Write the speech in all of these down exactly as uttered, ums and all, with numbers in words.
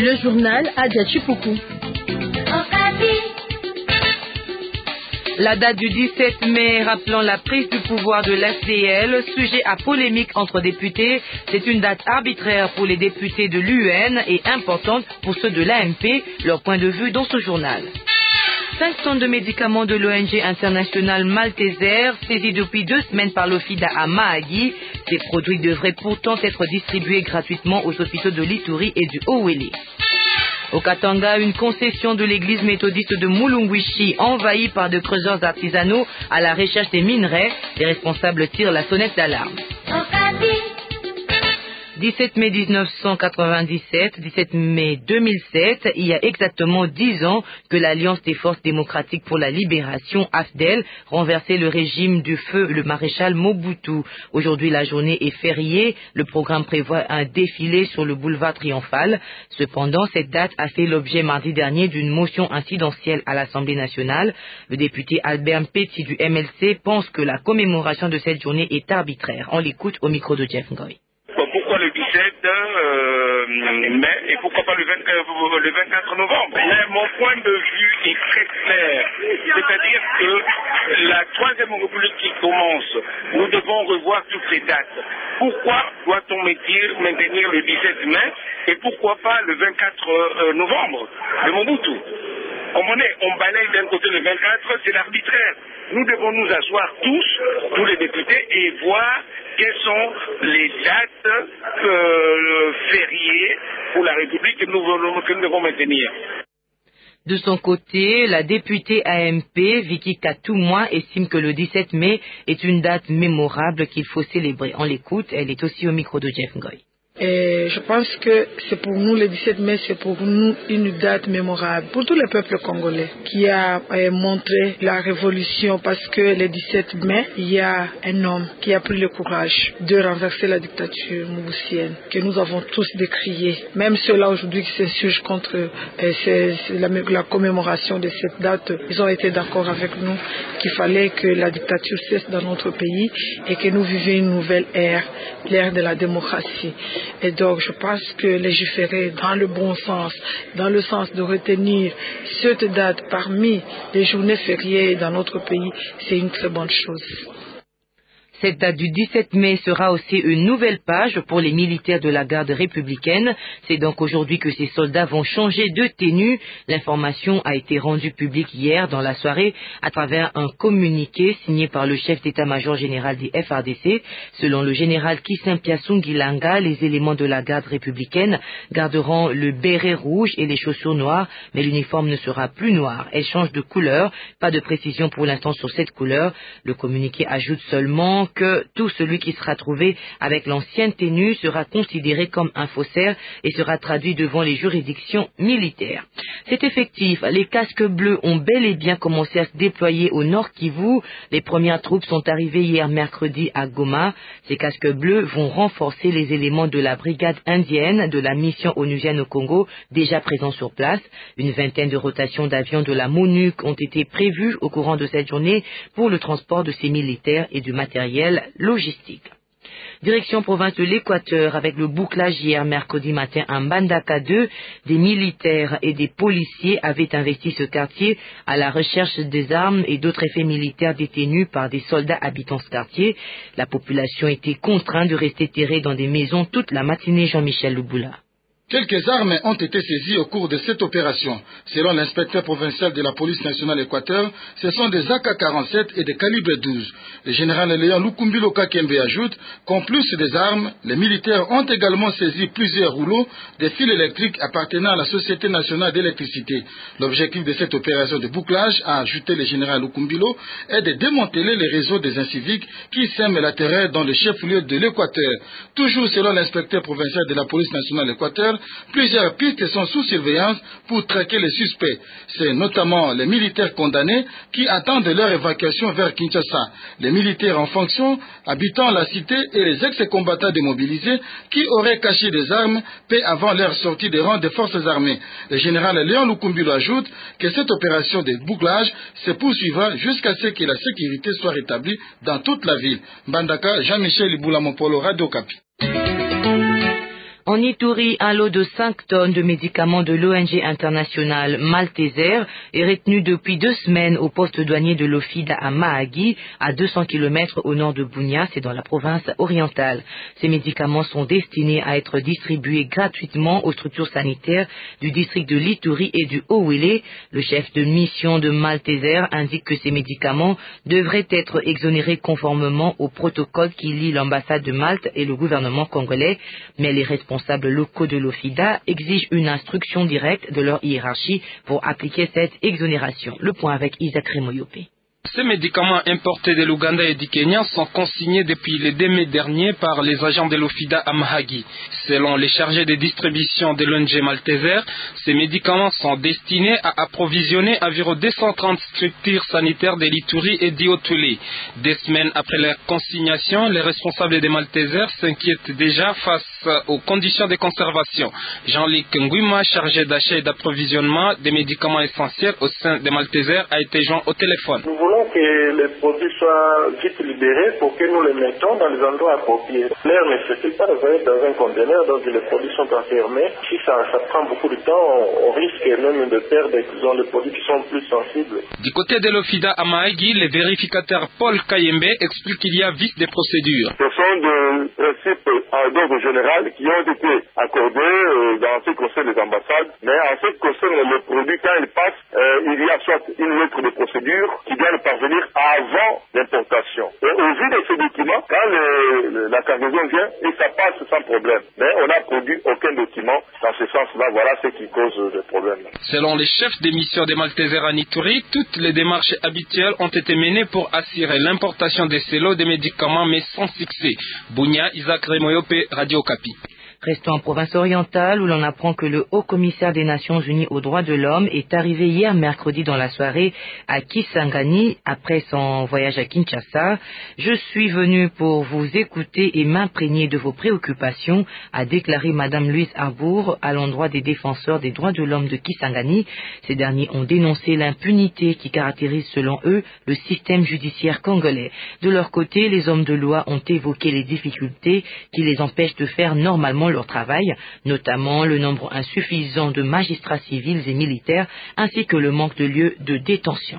Le journal Adia Chipoukou. La date du dix-sept mai rappelant la prise du pouvoir de l'F D L, sujet à polémique entre députés, c'est une date arbitraire pour les députés de l'U N et importante pour ceux de l'A M P, leur point de vue dans ce journal. cinq tonnes de médicaments de l'O N G internationale Malteser, saisis depuis deux semaines par l'OFIDA à Mahagi. Ces produits devraient pourtant être distribués gratuitement aux hôpitaux de l'Ituri et du Owele. Au Katanga, une concession de l'église méthodiste de Mulungwishi envahie par de creuseurs artisanaux à la recherche des minerais. Les responsables tirent la sonnette d'alarme. dix-sept mai mille neuf cent quatre-vingt-dix-sept, dix-sept mai deux mille sept, il y a exactement dix ans que l'Alliance des forces démocratiques pour la libération, A F D E L, renversait le régime du feu le maréchal Mobutu. Aujourd'hui, la journée est fériée. Le programme prévoit un défilé sur le boulevard Triomphal. Cependant, cette date a fait l'objet mardi dernier d'une motion incidentielle à l'Assemblée nationale. Le député Albert Mpeti du M L C pense que la commémoration de cette journée est arbitraire. On l'écoute au micro de Jeff Ngoy. Pourquoi le dix-sept euh, mai et pourquoi pas le, vingt, euh, le vingt-quatre novembre? Mais mon point de vue est très clair. C'est-à-dire que la troisième république qui commence, nous devons revoir toutes ces dates. Pourquoi doit-on maintenir le dix-sept mai et pourquoi pas le vingt-quatre novembre de Mobutu? Comprenez, on balaye d'un côté le vingt-quatre, c'est l'arbitraire. Nous devons nous asseoir tous, tous les députés, et voir quelles sont les dates euh, fériées pour la République que nous, que nous devons maintenir. De son côté, la députée A M P, Vicky Katoumoua, estime que le dix-sept mai est une date mémorable qu'il faut célébrer. On l'écoute, elle est aussi au micro de Jeff Ngoy. Et je pense que c'est pour nous, le dix-sept mai, c'est pour nous une date mémorable. Pour tout le peuple congolais qui a euh, montré la révolution, parce que le dix-sept mai, il y a un homme qui a pris le courage de renverser la dictature mobusienne, que nous avons tous décrié. Même ceux-là aujourd'hui qui s'insurgent contre euh, c'est, c'est la, la commémoration de cette date, ils ont été d'accord avec nous qu'il fallait que la dictature cesse dans notre pays et que nous vivions une nouvelle ère, l'ère de la démocratie. Et donc, je pense que légiférer dans le bon sens, dans le sens de retenir cette date parmi les journées fériées dans notre pays, c'est une très bonne chose. Cette date du dix-sept mai sera aussi une nouvelle page pour les militaires de la garde républicaine. C'est donc aujourd'hui que ces soldats vont changer de tenue. L'information a été rendue publique hier dans la soirée à travers un communiqué signé par le chef d'état-major général des F R D C. Selon le général Kisempiasungilanga, les éléments de la garde républicaine garderont le béret rouge et les chaussures noires, mais l'uniforme ne sera plus noir. Elle change de couleur. Pas de précision pour l'instant sur cette couleur. Le communiqué ajoute seulement que tout celui qui sera trouvé avec l'ancienne tenue sera considéré comme un faussaire et sera traduit devant les juridictions militaires. C'est effectif, les casques bleus ont bel et bien commencé à se déployer au Nord Kivu. Les premières troupes sont arrivées hier mercredi à Goma. Ces casques bleus vont renforcer les éléments de la brigade indienne de la mission onusienne au Congo, déjà présents sur place. Une vingtaine de rotations d'avions de la MONUC ont été prévues au courant de cette journée pour le transport de ces militaires et du matériel logistique. Direction province de l'Équateur avec le bouclage hier mercredi matin à Mbandaka deux. Des militaires et des policiers avaient investi ce quartier à la recherche des armes et d'autres effets militaires détenus par des soldats habitant ce quartier. La population était contrainte de rester terrée dans des maisons toute la matinée. Jean-Michel Luboula. Quelques armes ont été saisies au cours de cette opération. Selon l'inspecteur provincial de la police nationale Équateur, ce sont des A K quarante-sept et des calibres douze. Le général Léon Lukumbilo Kakembe ajoute qu'en plus des armes, les militaires ont également saisi plusieurs rouleaux de fils électriques appartenant à la Société nationale d'électricité. L'objectif de cette opération de bouclage, a ajouté le général Lukumbilo, est de démanteler les réseaux des inciviques qui sèment la terreur dans le chef-lieu de l'Équateur. Toujours selon l'inspecteur provincial de la police nationale Équateur, plusieurs pistes sont sous surveillance pour traquer les suspects. C'est notamment les militaires condamnés qui attendent leur évacuation vers Kinshasa. Les militaires en fonction habitant la cité et les ex-combattants démobilisés qui auraient caché des armes peu avant leur sortie des rangs des forces armées. Le général Léon Lukumbilo ajoute que cette opération de bouclage se poursuivra jusqu'à ce que la sécurité soit rétablie dans toute la ville. Mbandaka, Jean-Michel Iboulamopolo, Radio Okapi. En Ituri, un lot de cinq tonnes de médicaments de l'O N G internationale Malteser est retenu depuis deux semaines au poste douanier de l'Ofida à Mahagi, à deux cents kilomètres au nord de Bunia, c'est dans la province orientale. Ces médicaments sont destinés à être distribués gratuitement aux structures sanitaires du district de l'Ituri et du Haut-Wélé. Le chef de mission de Malteser indique que ces médicaments devraient être exonérés conformément au protocole qui lie l'ambassade de Malte et le gouvernement congolais, mais les responsables Les responsables locaux de l'Ofida exigent une instruction directe de leur hiérarchie pour appliquer cette exonération. Le point avec Isaac Remoyopé. Ces médicaments importés de l'Ouganda et du Kenya sont consignés depuis le deux mai dernier par les agents de l'Ofida à Mahagi. Selon les chargés de distribution de l'O N G Malteser, ces médicaments sont destinés à approvisionner environ deux cent trente structures sanitaires de l'Ituri et du Haut-Wélé. Deux semaines après la consignation, les responsables de Malteser s'inquiètent déjà face aux conditions de conservation. Jean-Luc Nguima, chargé d'achat et d'approvisionnement des médicaments essentiels au sein de Malteser, a été joint au téléphone. Nous voulons que les produits soient vite libérés pour que nous les mettons dans les endroits appropriés. L'air ne suffit pas de venir dans un conteneur, donc les produits sont enfermés. Si ça, ça prend beaucoup de temps, on, on risque même de perdre disons, les produits qui sont plus sensibles. Du côté de l'Ofida à Mahagi, le vérificateur Paul Kayembe explique qu'il y a vice des procédures. Ce sont des principes d'ordre général qui ont été accordés euh, dans ce qui concerne les ambassades, mais en ce qui concerne les produits, quand ils passent, euh, il y a soit une lettre de procédure qui doit parvenir avant l'importation. Et au vu de ces documents, quand le, le, la cargaison vient, et ça passe sans problème. Mais on n'a produit aucun document dans ce sens-là. Voilà ce qui cause le problème. Selon les chefs des missions des Malteser en Ituri, toutes les démarches habituelles ont été menées pour assurer l'importation de ces lots de médicaments, mais sans succès. Bunia, Isaac Remoyope, Radio Okapi. Restons en province orientale où l'on apprend que le haut-commissaire des Nations Unies aux droits de l'homme est arrivé hier mercredi dans la soirée à Kisangani après son voyage à Kinshasa. Je suis venu pour vous écouter et m'imprégner de vos préoccupations, a déclaré Madame Louise Arbour à l'endroit des défenseurs des droits de l'homme de Kisangani. Ces derniers ont dénoncé l'impunité qui caractérise selon eux le système judiciaire congolais. De leur côté, les hommes de loi ont évoqué les difficultés qui les empêchent de faire normalement leur travail, notamment le nombre insuffisant de magistrats civils et militaires, ainsi que le manque de lieux de détention.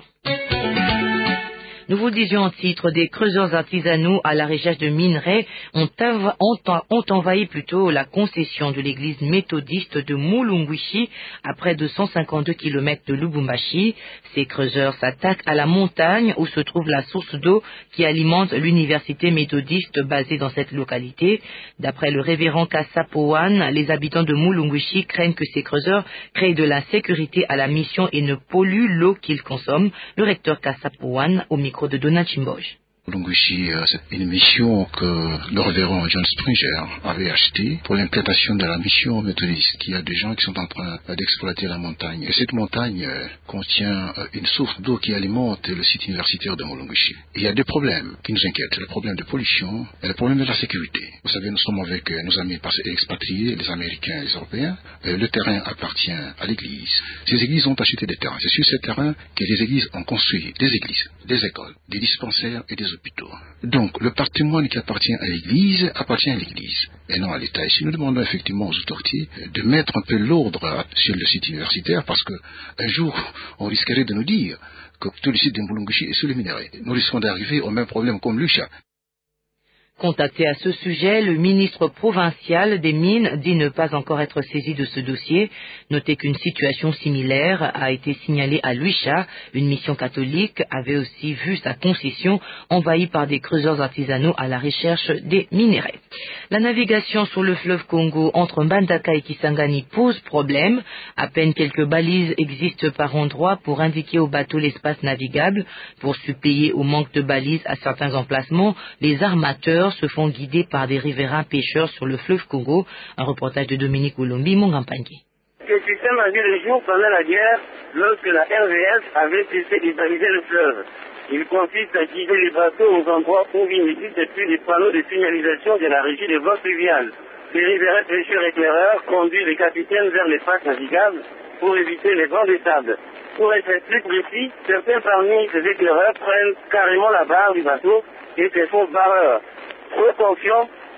Nous vous disions en titre, des creuseurs artisanaux à la recherche de minerais ont, ont, ont envahi plutôt la concession de l'église méthodiste de Mulunguishi à près de cent cinquante-deux kilomètres de Lubumbashi. Ces creuseurs s'attaquent à la montagne où se trouve la source d'eau qui alimente l'université méthodiste basée dans cette localité. D'après le révérend Kassapoan, les habitants de Mulunguishi craignent que ces creuseurs créent de l'insécurité à la mission et ne polluent l'eau qu'ils consomment. Le recteur Kassapoan au micro de Donald Chimboj. Mulunguishi, c'est une mission que le révérend John Springer avait achetée pour l'implantation de la mission méthodiste. Il y a des gens qui sont en train d'exploiter la montagne. Et cette montagne contient une source d'eau qui alimente le site universitaire de Mulunguishi. Il y a deux problèmes qui nous inquiètent. Le problème de pollution et le problème de la sécurité. Vous savez, nous sommes avec nos amis expatriés, les Américains et les Européens. Le terrain appartient à l'église. Ces églises ont acheté des terrains. C'est sur ces terrains que les églises ont construit des églises, des écoles, des dispensaires et des hôpitaux. Donc, le patrimoine qui appartient à l'Église appartient à l'Église et non à l'État. Ici, nous demandons effectivement aux autorités de mettre un peu l'ordre sur le site universitaire parce qu'un jour, on risquerait de nous dire que tout le site de Mulunguishi est sous les minerais. Nous risquons d'arriver au même problème comme Lucha. Contacté à ce sujet, le ministre provincial des Mines dit ne pas encore être saisi de ce dossier. Notez qu'une situation similaire a été signalée à Luicha. Une mission catholique avait aussi vu sa concession envahie par des creuseurs artisanaux à la recherche des minerais. La navigation sur le fleuve Congo entre Mbandaka et Kisangani pose problème. À peine quelques balises existent par endroit pour indiquer aux bateaux l'espace navigable. Pour suppléer au manque de balises à certains emplacements, les armateurs se font guider par des riverains pêcheurs sur le fleuve Congo. Un reportage de Dominique Olombi, Mongampangui. Ce système a vu le jour pendant la guerre, lorsque la R V S avait cessé de baliser le fleuve. Il consiste à guider les bateaux aux endroits où il n'existe plus des panneaux de signalisation de la régie des voies fluviales. Les riverains pêcheurs éclaireurs conduisent les capitaines vers l'espace navigable pour éviter les vents de sable. Pour être plus précis, certains parmi ces éclaireurs prennent carrément la barre du bateau et se font barreurs. Trop confiants,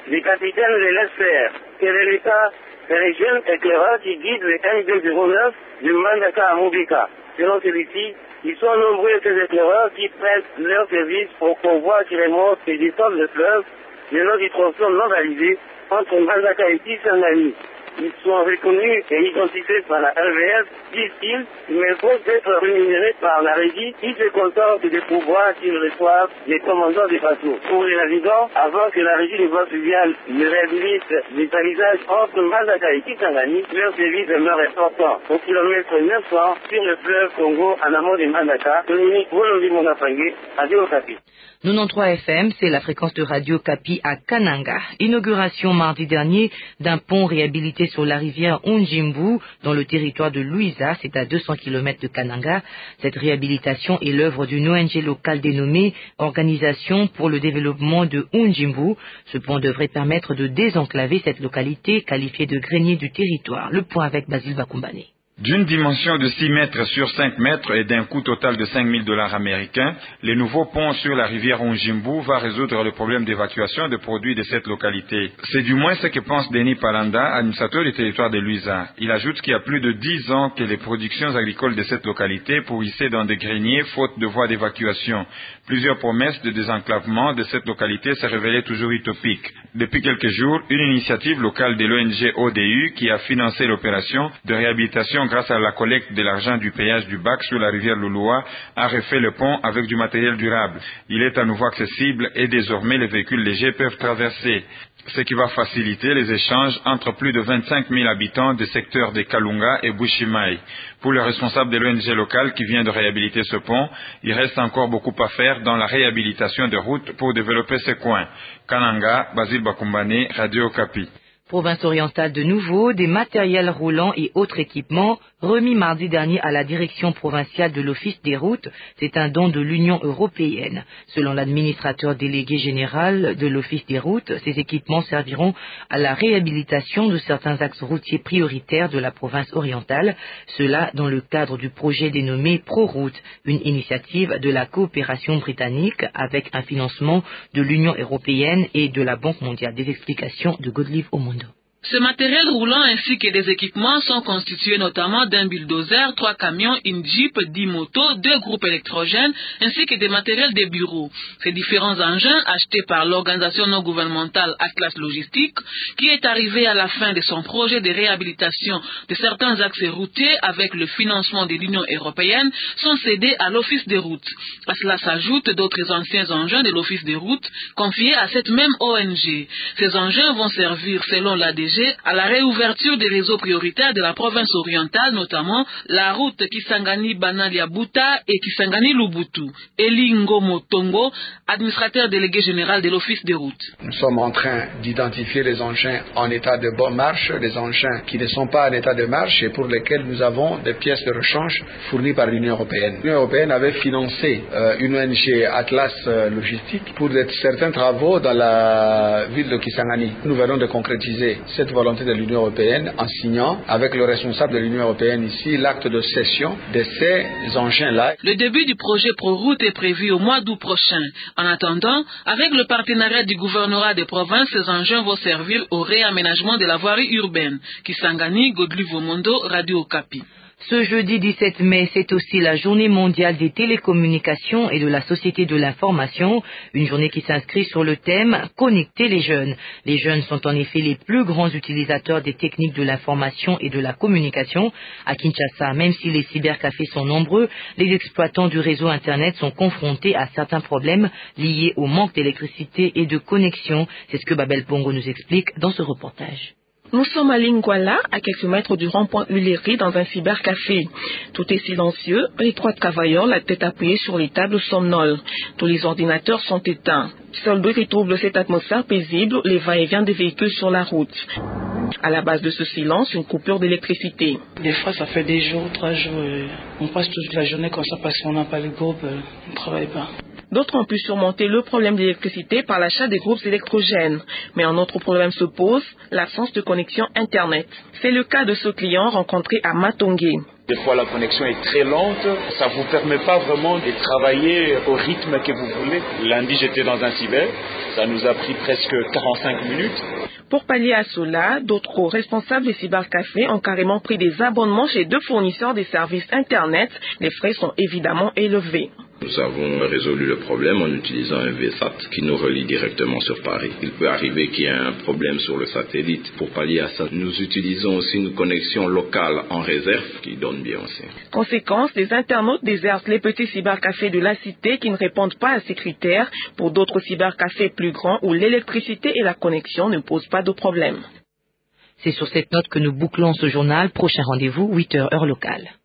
les capitaines les laissent faire. Quel est l'état des jeunes éclaireurs qui guident le M deux zéro neuf du Mbandaka à Mobika? Selon celui-ci, ils sont nombreux ces éclaireurs qui prêtent leur service aux convois qui remontent et descendent le fleuve le long du tronçon non validé entre Mbandaka et Kisangani. Ils sont reconnus et identifiés par la R V S, disent-ils, mais faut être rémunérés par la régie qui se contente des pouvoirs qu'ils reçoivent des commandants des bateaux. Pour les navigants, avant que la régie des voies fluviales ne réhabilite les talissages entre Mbandaka et Kisangani, leur service demeure important. Au kilomètre neuf cents sur le fleuve Congo en amont de Mbandaka, Dominique Wolombi Monafangé, Radio Okapi. quatre-vingt-treize F M, c'est la fréquence de Radio Kapi à Kananga. Inauguration mardi dernier d'un pont réhabilité sur la rivière Unjimbu dans le territoire de Luiza, c'est à deux cents kilomètres de Kananga. Cette réhabilitation est l'œuvre d'une O N G locale dénommée Organisation pour le développement de Unjimbu. Ce pont devrait permettre de désenclaver cette localité qualifiée de grenier du territoire. Le point avec Basile Bakumbane. D'une dimension de six mètres sur cinq mètres et d'un coût total de cinq mille dollars américains, le nouveau pont sur la rivière Unjimbu va résoudre le problème d'évacuation de produits de cette localité. C'est du moins ce que pense Denis Palanda, administrateur du territoire de Luiza. Il ajoute qu'il y a plus de dix ans que les productions agricoles de cette localité pourrissaient dans des greniers faute de voies d'évacuation. Plusieurs promesses de désenclavement de cette localité se révélaient toujours utopiques. Depuis quelques jours, une initiative locale de l'O N G O D U qui a financé l'opération de réhabilitation grâce à la collecte de l'argent du péage du bac sur la rivière Lulua a refait le pont avec du matériel durable. Il est à nouveau accessible et désormais les véhicules légers peuvent traverser, ce qui va faciliter les échanges entre plus de vingt-cinq mille habitants des secteurs de Kalunga et Bushimai. Pour le responsable de l'O N G locale qui vient de réhabiliter ce pont, il reste encore beaucoup à faire dans la réhabilitation des routes pour développer ce coin. Kananga, Basile Bakumbane, Radio Okapi. Province orientale de nouveau, des matériels roulants et autres équipements remis mardi dernier à la direction provinciale de l'Office des routes. C'est un don de l'Union européenne. Selon l'administrateur délégué général de l'Office des routes, ces équipements serviront à la réhabilitation de certains axes routiers prioritaires de la province orientale. Cela dans le cadre du projet dénommé ProRoute, une initiative de la coopération britannique avec un financement de l'Union européenne et de la Banque mondiale. Des explications de Godlive Omondo. Ce matériel roulant ainsi que des équipements sont constitués notamment d'un bulldozer, trois camions, une jeep, dix motos, deux groupes électrogènes ainsi que des matériels de bureaux. Ces différents engins achetés par l'organisation non gouvernementale Atlas Logistique, qui est arrivée à la fin de son projet de réhabilitation de certains axes routiers avec le financement de l'Union européenne, sont cédés à l'Office des routes. À cela s'ajoutent d'autres anciens engins de l'Office des routes confiés à cette même O N G. Ces engins vont servir, selon l'A D G, à la réouverture des réseaux prioritaires de la province orientale, notamment la route Kisangani-Banaliabuta et Kisangani-Lubutu. Eli Ngomo Tongo, administrateur délégué général de l'Office des routes. Nous sommes en train d'identifier les engins en état de bonne marche, les engins qui ne sont pas en état de marche et pour lesquels nous avons des pièces de rechange fournies par l'Union européenne. L'Union européenne avait financé euh, une O N G Atlas euh, Logistique pour de, certains travaux dans la ville de Kisangani. Nous venons de concrétiser cette volonté de l'Union européenne en signant avec le responsable de l'Union européenne ici l'acte de cession de ces engins-là. Le début du projet ProRoute est prévu au mois d'août prochain. En attendant, avec le partenariat du gouvernorat des provinces, ces engins vont servir au réaménagement de la voirie urbaine. Kisangani, Godlive Omondo, Radio Okapi. Ce jeudi dix-sept mai, c'est aussi la journée mondiale des télécommunications et de la société de l'information, une journée qui s'inscrit sur le thème « Connecter les jeunes ». Les jeunes sont en effet les plus grands utilisateurs des techniques de l'information et de la communication. À Kinshasa, même si les cybercafés sont nombreux, les exploitants du réseau Internet sont confrontés à certains problèmes liés au manque d'électricité et de connexion. C'est ce que Babel Pongo nous explique dans ce reportage. Nous sommes à Lingwala, à quelques mètres du rond-point Uleri, dans un cybercafé. Tout est silencieux, les trois travailleurs, la tête appuyée sur les tables somnoles. Tous les ordinateurs sont éteints. Seuls deux qui troublent cette atmosphère paisible, les va-et-vient des véhicules sur la route. À la base de ce silence, une coupure d'électricité. Des fois, ça fait des jours, trois jours, euh, on passe toute la journée comme ça parce qu'on n'a pas le groupe, euh, on ne travaille pas. D'autres ont pu surmonter le problème d'électricité par l'achat des groupes électrogènes. Mais un autre problème se pose, l'absence de connexion Internet. C'est le cas de ce client rencontré à Matongé. Des fois, la connexion est très lente. Ça ne vous permet pas vraiment de travailler au rythme que vous voulez. Lundi, j'étais dans un cyber. Ça nous a pris presque quarante-cinq minutes. Pour pallier à cela, d'autres responsables des cybercafés ont carrément pris des abonnements chez deux fournisseurs des services Internet. Les frais sont évidemment élevés. Nous avons résolu le problème en utilisant un V SAT qui nous relie directement sur Paris. Il peut arriver qu'il y ait un problème sur le satellite. Pour pallier à ça, nous utilisons aussi une connexion locale en réserve qui donne bien aussi. Conséquence, les internautes désertent les petits cybercafés de la cité qui ne répondent pas à ces critères pour d'autres cybercafés plus grands où l'électricité et la connexion ne posent pas de problème. C'est sur cette note que nous bouclons ce journal. Prochain rendez-vous, huit heures heure locale.